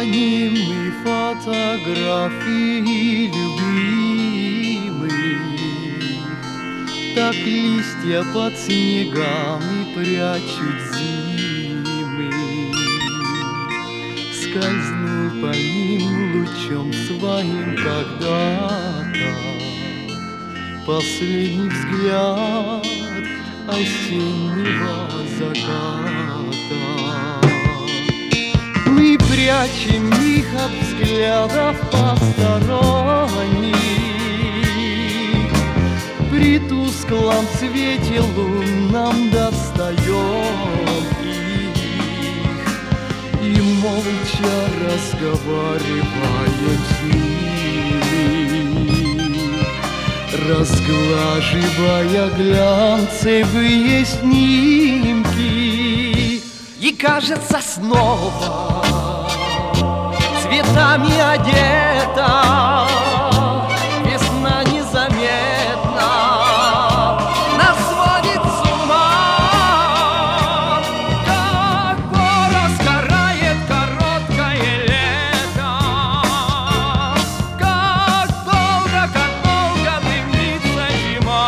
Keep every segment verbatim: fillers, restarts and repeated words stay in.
Анонимные фотографии любимых, так листья под снегами прячут зимы. Скользнул по ним лучом своим когда-то последний взгляд осеннего заката. Мы прячем их от взглядов посторонних, при тусклом свете лунном достаем их и молча разговариваем с ними, разглаживая глянцевые снимки. И кажется, снова цветами одета весна незаметно нас сводит с ума. Как скоро сгорает короткое лето, как долго, как долго дымится зима.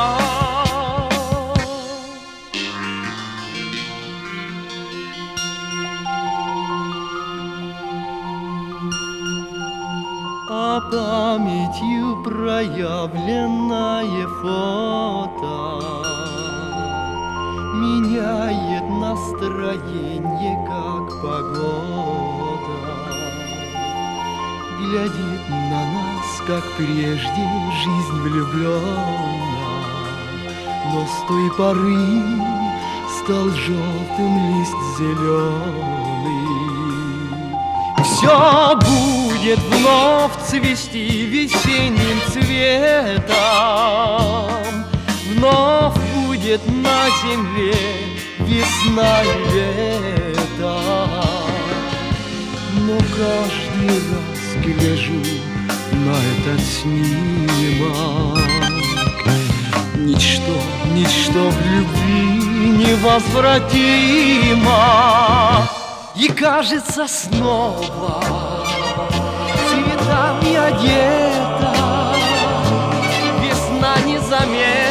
А памятью проявленное фото меняет настроение, как погода. Глядит на нас, как прежде, жизнь влюблена, но с той поры стал желтым лист зеленый. Все будет вновь цвести весенним цветом, вновь будет на земле весна и лето. Но каждый раз гляжу на этот снимок, ничто, ничто в любви невозвратимо. И кажется, снова цветами одета весна незаметна